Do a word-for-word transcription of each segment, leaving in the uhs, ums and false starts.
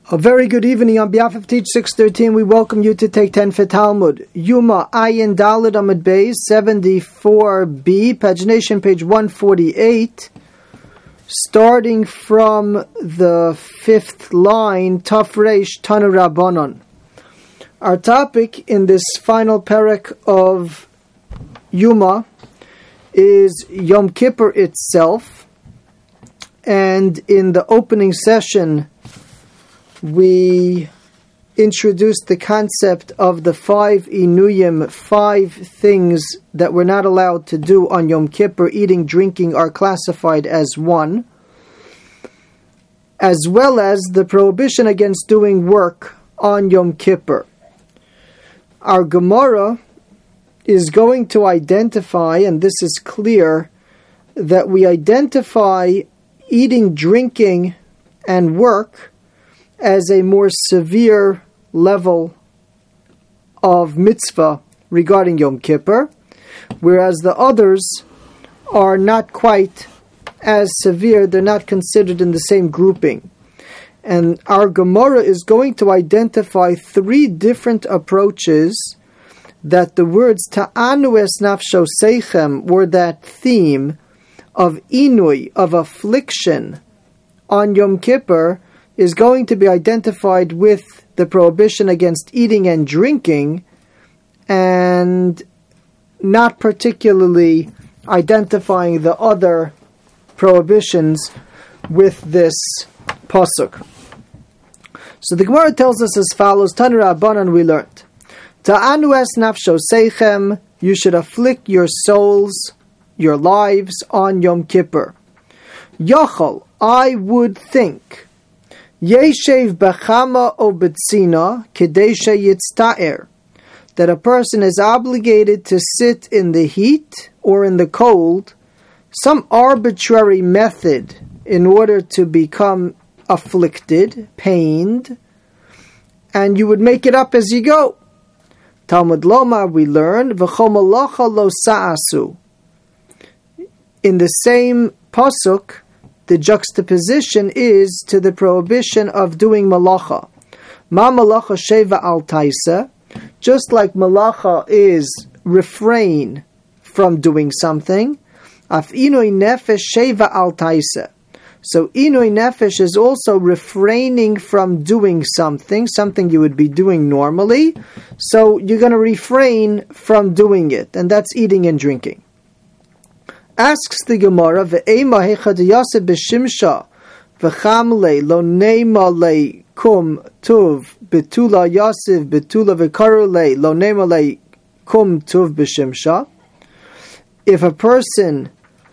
A very good evening. On behalf of Teach six thirteen, we welcome you to take ten for Talmud. Yuma Ayin Daled Amud Beis seventy-four b, pagination page one forty-eight, starting from the fifth line, Taf Reish Tanu Rabbanon. Our topic in this final parak of Yuma is Yom Kippur itself, and in the opening session we introduced the concept of the five inuyim, five things that we're not allowed to do on Yom Kippur. Eating, drinking are classified as one, as well as the prohibition against doing work on Yom Kippur. Our Gemara is going to identify, and this is clear, that we identify eating, drinking, and work as a more severe level of mitzvah regarding Yom Kippur, whereas the others are not quite as severe. They're not considered in the same grouping. And our Gemara is going to identify three different approaches that the words Ta'anu es nafsho seichem, or that theme of inui, of affliction on Yom Kippur, is going to be identified with the prohibition against eating and drinking, and not particularly identifying the other prohibitions with this pasuk. So the Gemara tells us as follows: Tanu Rabbanan, we learned, Ta'anu es nafsho seichem, you should afflict your souls, your lives on Yom Kippur. Yachol, I would think, Yeshev b'chama o b'tzina kedei sheyitzta'er, that a person is obligated to sit in the heat or in the cold, some arbitrary method in order to become afflicted, pained, and you would make it up as you go. Talmud Lomar, we learn, v'chol malacha lo sa'asu. In the same pasuk, the juxtaposition is to the prohibition of doing malacha. Ma malacha sheva al taisa, just like malacha is refrain from doing something, af inui nefesh sheva al taisa. So inui nefesh is also refraining from doing something, something you would be doing normally. So you're going to refrain from doing it, and that's eating and drinking. Asks the Gemara, ve'ema hechad yaseh b'shimsha v'chamle lo neima le kum tuv betula yasiv betula v'karu le lo neima le kum tuv b'shimsha. If a person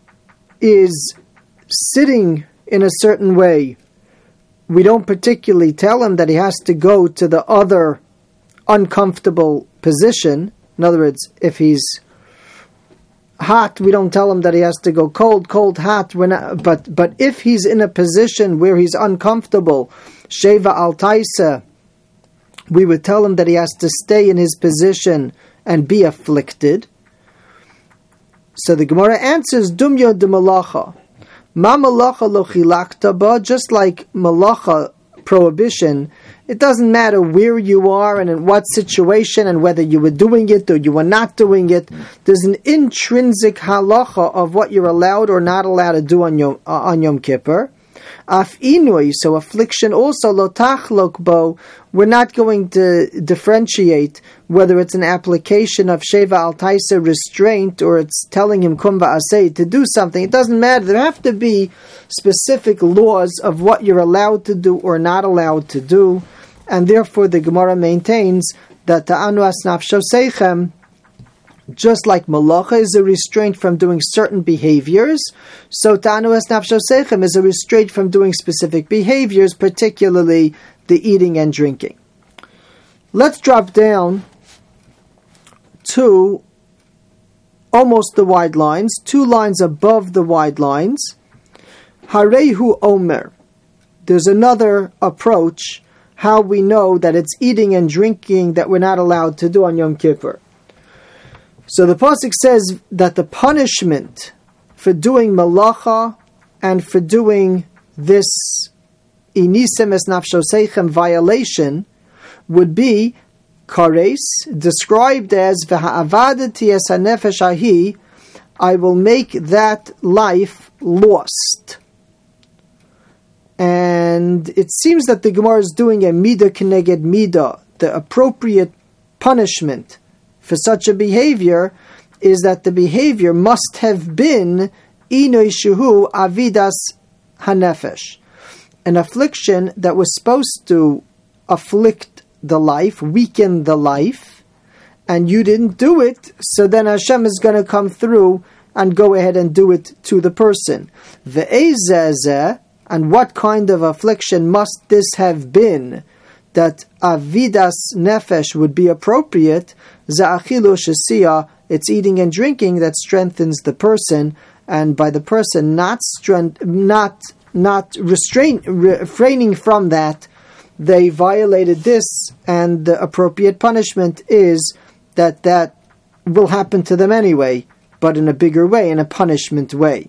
is sitting in a certain way, we don't particularly tell him that he has to go to the other uncomfortable position. In other words, if he's hot, we don't tell him that he has to go cold, cold, hot. We're not, but but if he's in a position where he's uncomfortable, sheva al taisa, we would tell him that he has to stay in his position and be afflicted. So the Gemara answers, dumya de malacha, ma malacha lo chilakta ba, just like malacha prohibition. It doesn't matter where you are and in what situation and whether you were doing it or you were not doing it. There's an intrinsic halacha of what you're allowed or not allowed to do on Yom, uh, on Yom Kippur. Af inui, so affliction also, lo tachlok bo, we're not going to differentiate whether it's an application of sheva al taisa, restraint, or it's telling him kum va'aseh to do something. It doesn't matter. There have to be specific laws of what you're allowed to do or not allowed to do, and therefore the Gemara maintains that ta'anu as nafsho seichem, just like malacha is a restraint from doing certain behaviors, so ta'anu es nafsho seichem is a restraint from doing specific behaviors, particularly the eating and drinking. Let's drop down to almost the wide lines, two lines above the wide lines. Harehu omer. There's another approach, how we know that it's eating and drinking that we're not allowed to do on Yom Kippur. So the pasuk says that the punishment for doing malacha and for doing this inisem es nafshoseichem violation would be kares, described as v'ha'avadati es hanefesh ahi, I will make that life lost. And it seems that the Gemara is doing a midah keneged midah. The appropriate punishment for such a behavior is that the behavior must have been inoi shuhu avidas hanefesh, an affliction that was supposed to afflict the life, weaken the life, and you didn't do it, so then Hashem is going to come through and go ahead and do it to the person. Ve'ezezeh, and what kind of affliction must this have been that avidas nefesh would be appropriate? Za'achilu shesiyah, it's eating and drinking that strengthens the person, and by the person not strength, not not restrain, refraining from that, they violated this, and the appropriate punishment is that that will happen to them anyway, but in a bigger way, in a punishment way.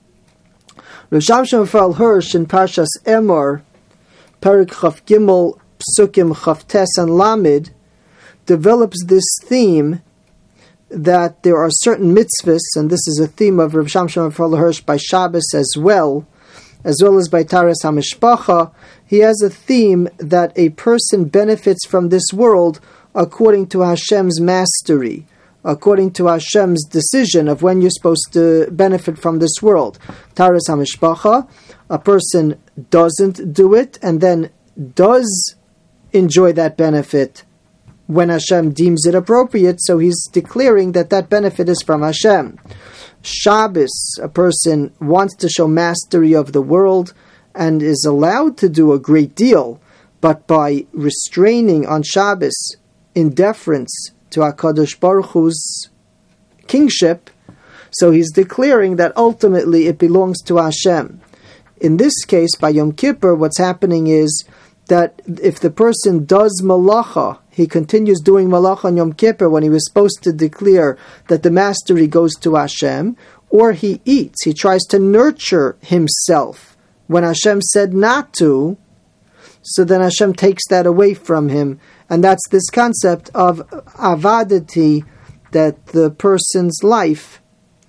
Rav Shamshon Raphael Hirsch in Parshas Emor, Perik Chaf Gimel, Psukim Chaf Tes and Lamed, develops this theme that there are certain mitzvahs, and this is a theme of Rav Shamshon Raphael Hirsch by Shabbos as well, as well as by Taras HaMishpacha. He has a theme that a person benefits from this world according to Hashem's mastery, according to Hashem's decision of when you're supposed to benefit from this world. Taras HaMishpacha, a person doesn't do it and then does enjoy that benefit when Hashem deems it appropriate, so he's declaring that that benefit is from Hashem. Shabbos, a person wants to show mastery of the world and is allowed to do a great deal, but by restraining on Shabbos in deference to HaKadosh Baruch Hu's kingship, so he's declaring that ultimately it belongs to Hashem. In this case, by Yom Kippur, what's happening is that if the person does malacha, he continues doing malacha on Yom Kippur when he was supposed to declare that the mastery goes to Hashem, or he eats, he tries to nurture himself when Hashem said not to, so then Hashem takes that away from him. And that's this concept of avadati, that the person's life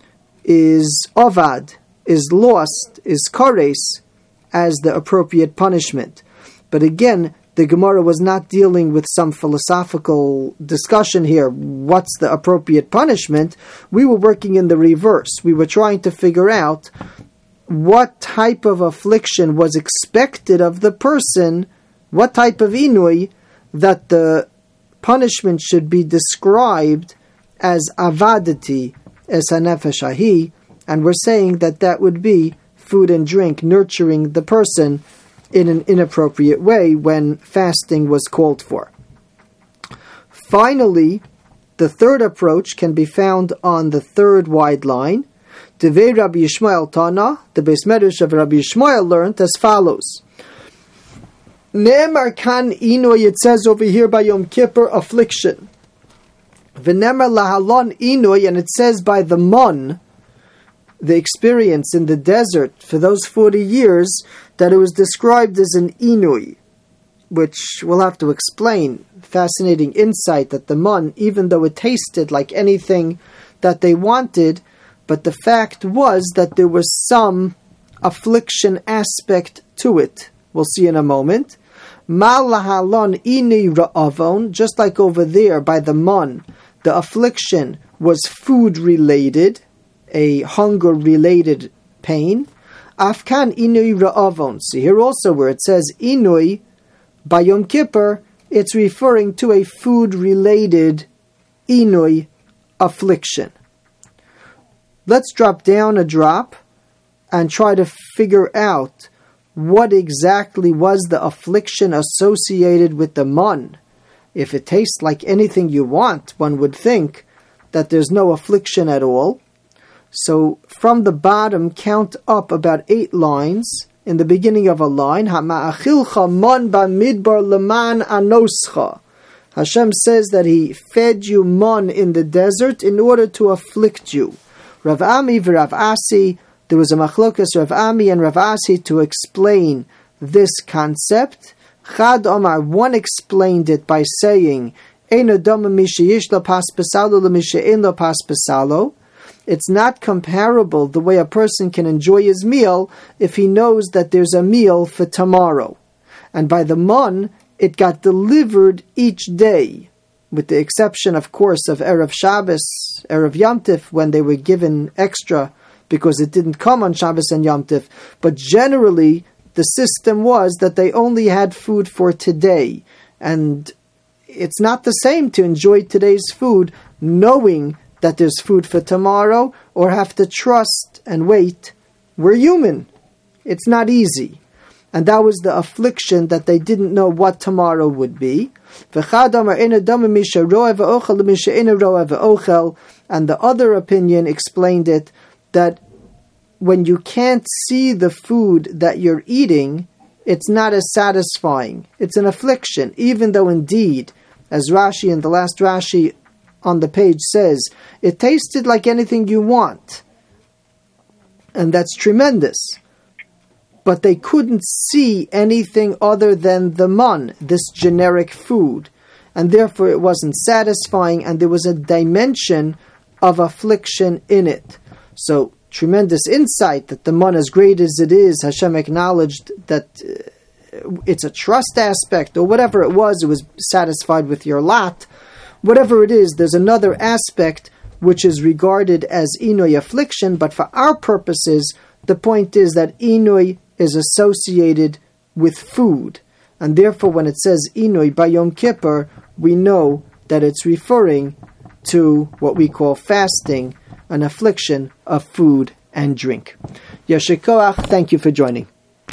is avad, is lost, is kares, as the appropriate punishment. But again, the Gemara was not dealing with some philosophical discussion here. What's the appropriate punishment? We were working in the reverse. We were trying to figure out what type of affliction was expected of the person, what type of inui, that the punishment should be described as avadati, as hanefesh ahi, and we're saying that that would be food and drink, nurturing the person in an inappropriate way when fasting was called for. Finally, the third approach can be found on the third wide line. Devei Rabbi Yishmael Tana, the Beis Medrash of Rabbi Yishmael learned as follows. Ne'emar kan inoi, it says over here by Yom Kippur, affliction. V'ne'emar lahalon inoi, and it says by the mon, the experience in the desert for those forty years, that it was described as an inui, which we'll have to explain. Fascinating insight that the mon, even though it tasted like anything that they wanted, but the fact was that there was some affliction aspect to it. We'll see in a moment. Mal lahalon ini ra'avon, just like over there by the mon, the affliction was food related, a hunger related pain. Afkan inui ra'avon. See here also where it says inui by Yom Kippur, it's referring to a food related inui affliction. Let's drop down a drop and try to figure out what exactly was the affliction associated with the mon. If it tastes like anything you want, one would think that there's no affliction at all. So from the bottom, count up about eight lines. In the beginning of a line, Hama'achilcha mon bamidbar leman anoscha. Hashem says that He fed you mon in the desert in order to afflict you. Rav Ami v'Rav Asi, there was a machlokas Rav Ami and Rav Asi to explain this concept. Chad Omar, one explained it by saying, it's not comparable the way a person can enjoy his meal if he knows that there's a meal for tomorrow. And by the mon, it got delivered each day, with the exception, of course, of Erev Shabbos, Erev Yom Tif, when they were given extra because it didn't come on Shabbos and Yom Tif. But generally, the system was that they only had food for today. And it's not the same to enjoy today's food knowing that there's food for tomorrow or have to trust and wait. We're human. It's not easy. And that was the affliction that they didn't know what tomorrow would be. And the other opinion explained it that when you can't see the food that you're eating, it's not as satisfying. It's an affliction, even though indeed, as Rashi in the last Rashi on the page says, it tasted like anything you want. And that's tremendous. But they couldn't see anything other than the man, this generic food. And therefore it wasn't satisfying, and there was a dimension of affliction in it. So, tremendous insight that the man, as great as it is, Hashem acknowledged that uh, it's a trust aspect, or whatever it was, it was satisfied with your lot. Whatever it is, there's another aspect which is regarded as Inui affliction, but for our purposes, the point is that Inui is associated with food. And therefore, when it says Inui by Yom Kippur, we know that it's referring to what we call fasting, an affliction of food and drink. Yasher Koach, thank you for joining.